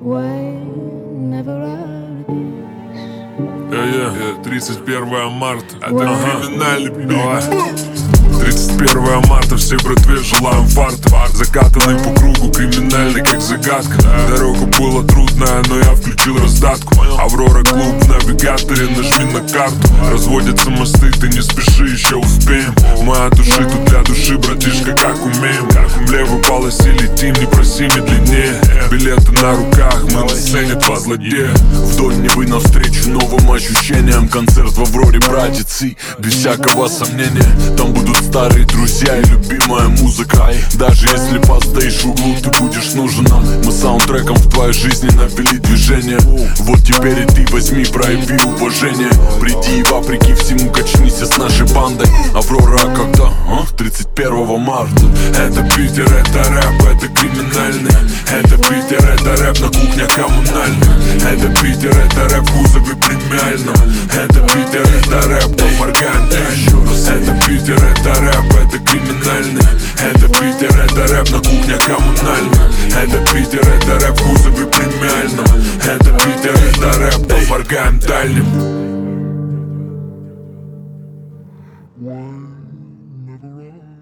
31 марта, это криминальный пик. 31 марта, всей братве желаем фарта. Закатанный по кругу, криминальный как загадка. Дорога была трудная, но я включил раздатку. Аврора клуб в навигаторе, нажми на карту. Разводятся мосты, ты не спеши, еще успеем. Мы от души тут для души, братишка, как умеем. В левой полосе летим, не проси медленнее. Билеты на руках, мы на сцене два злодея. Вдоль Невы навстречу новым ощущениям. Концерт в Авроре, братец, и без всякого сомнения там будут старые друзья и любимая музыка. Даже если постоишь в углу, ты будешь нужен нам. Мы саундтреком в твоей жизни навели движение. Вот теперь и ты возьми, прояви уважение. Приди и вопреки всему качнись с нашей бандой. Аврора когда? 31 марта. Это Питер, это рэп, это криминальный. Это Питер, это рэп на кухне коммунальной. Это Питер, это рэп в кузове премиальном. Это Питер, это рэп, поморгаем еще раз. Это Питер, это рэп, это криминальный. Это Питер, это рэп на кухне коммунальной. Это Питер, это рэп в кузове премиальном. Это Питер, это рэп, поморгаем дальним.